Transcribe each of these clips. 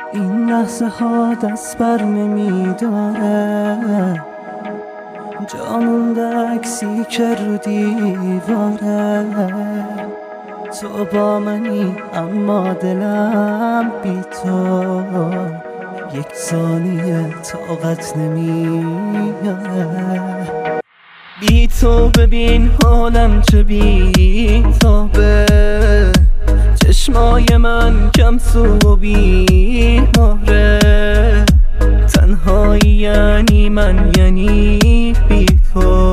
این لحظه ها دست بر نمیداره، جا مونده عکسی که رو دیواره. تو با منی اما دلم بی تو یک ثانیه طاقت نمیاره. بی تو ببین حالم چه بی تابه، چشمای من کم سو و بیماره. تنهایی یعنی من، یعنی بی تو،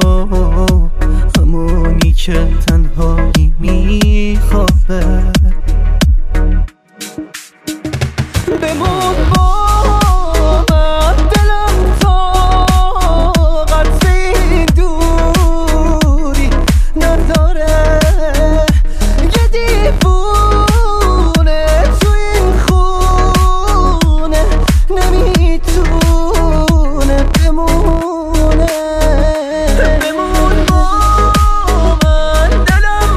همونی که تنهایی میخوابه. بمون با من، دلم طاقت این دوری نداره. یه دیوونه تو این خونه نمیتونه بمونه. بمون با من، دلم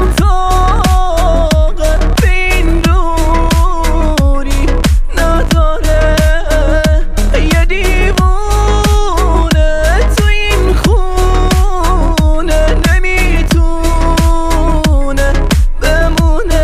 طاقت این دوری نداره. یه دیوونه تو این خونه نمیتونه بمونه.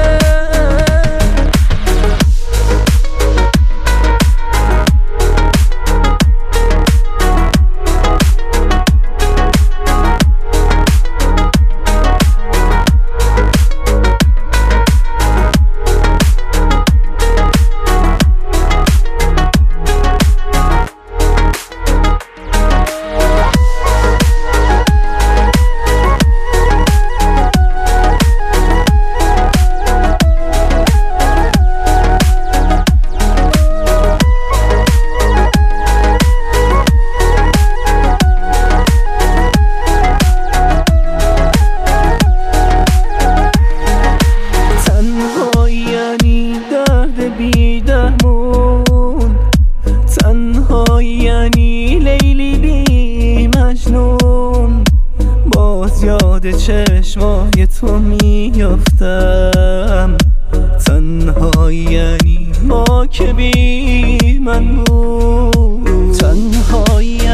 تنهایی یعنی لیلی بی مجنون، باز یاد چشمای تو میافتم. تنهایی یعنی ما که بی من بود. تنهایی